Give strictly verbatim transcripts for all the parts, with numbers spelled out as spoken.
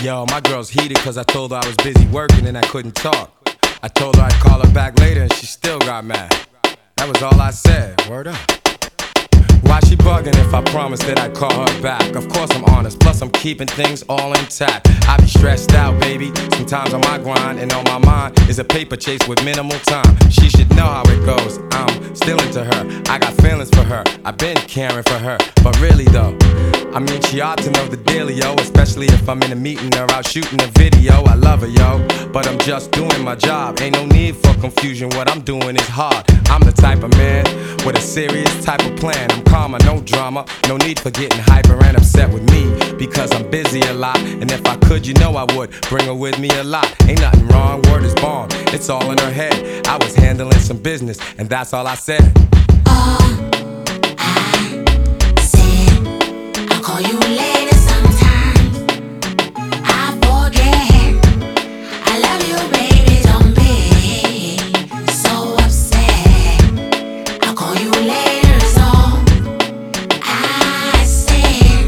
Yo, my girl's heated cause I told her I was busy working and I couldn't talk. I told her I'd call her back later and she still got mad. That was all I said, word up. Why she bugging if I promised that I'd call her back? Of course I'm honest, plus I'm keeping things all intact. I be stressed out, baby, sometimes on my grind. And on my mind is a paper chase with minimal time. She should know how it goes, I'm still into her. I got feelings for her, I've been caring for her. But really though, I mean she ought to know the dealio. Especially if I'm in a meeting or out shooting a video. I love her, yo, but I'm just doing my job. Ain't no need for confusion, what I'm doing is hard. I'm the type of man with a serious type of plan. I'm calmer, no drama, no need for getting hyper and upset with me, because I'm busy a lot. And if I could, you know I would bring her with me a lot. Ain't nothing wrong, word is born, it's all in her head. I was handling some business, and that's all I said. All I said, I'll call you later sometime. I forget, I love you, baby, don't be so upset. I'll call you later is all I said.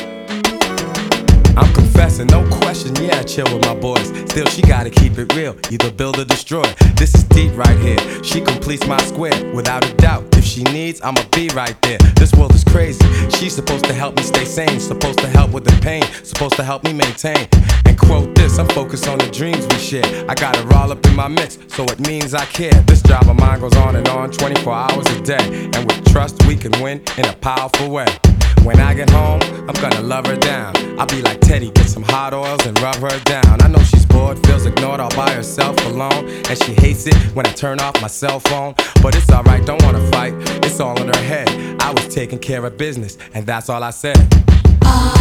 I'm confessing, no question, yeah, I chill with my boys. Still, she gotta keep it real, either build or destroy. This is deep right here, she completes my square, without a doubt. If she needs, I'ma be right there. This world is crazy, she's supposed to help me stay sane, supposed to help with the pain, supposed to help me maintain. And quote this, I'm focused on the dreams we share. I got it all up in my mix, so it means I care. This job of mine goes on and on twenty-four hours a day, and with trust we can win in a powerful way. When I get home, I'm gonna love her down. I'll be like Teddy, get some hot oils and rub her down. I know she's bored, feels ignored all by herself alone, and she hates it when I turn off my cell phone. But it's alright, don't wanna fight, it's all in her head. I was taking care of business, and that's all I said. All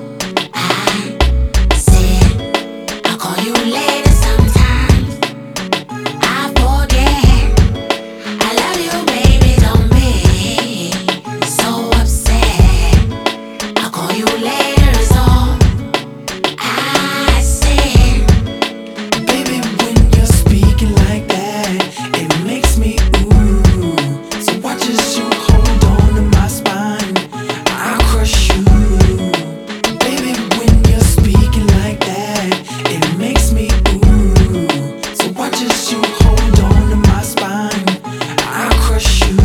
I said, I'll call you later sometime. I forget, I love you, baby, don't be so upset. I'll call you later is all I said. Baby, when you're speaking like that, it makes me ooh. So watch as you hold on to my spine, I'll crush you. Baby, when you're speaking like that, it makes me ooh. So watch as you hold on to my spine, I'll crush you.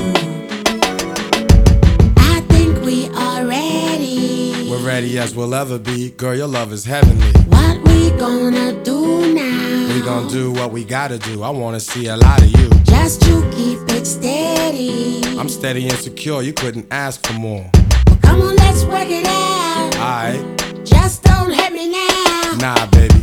I think we are ready. We're ready as we'll ever be. Girl, your love is heavenly. What we gonna do now? We gon' do what we gotta do. I wanna see a lot of you. Just to keep it steady. I'm steady and secure, you couldn't ask for more. Come on, let's work it out. Alright, Just don't hurt me now. nah baby,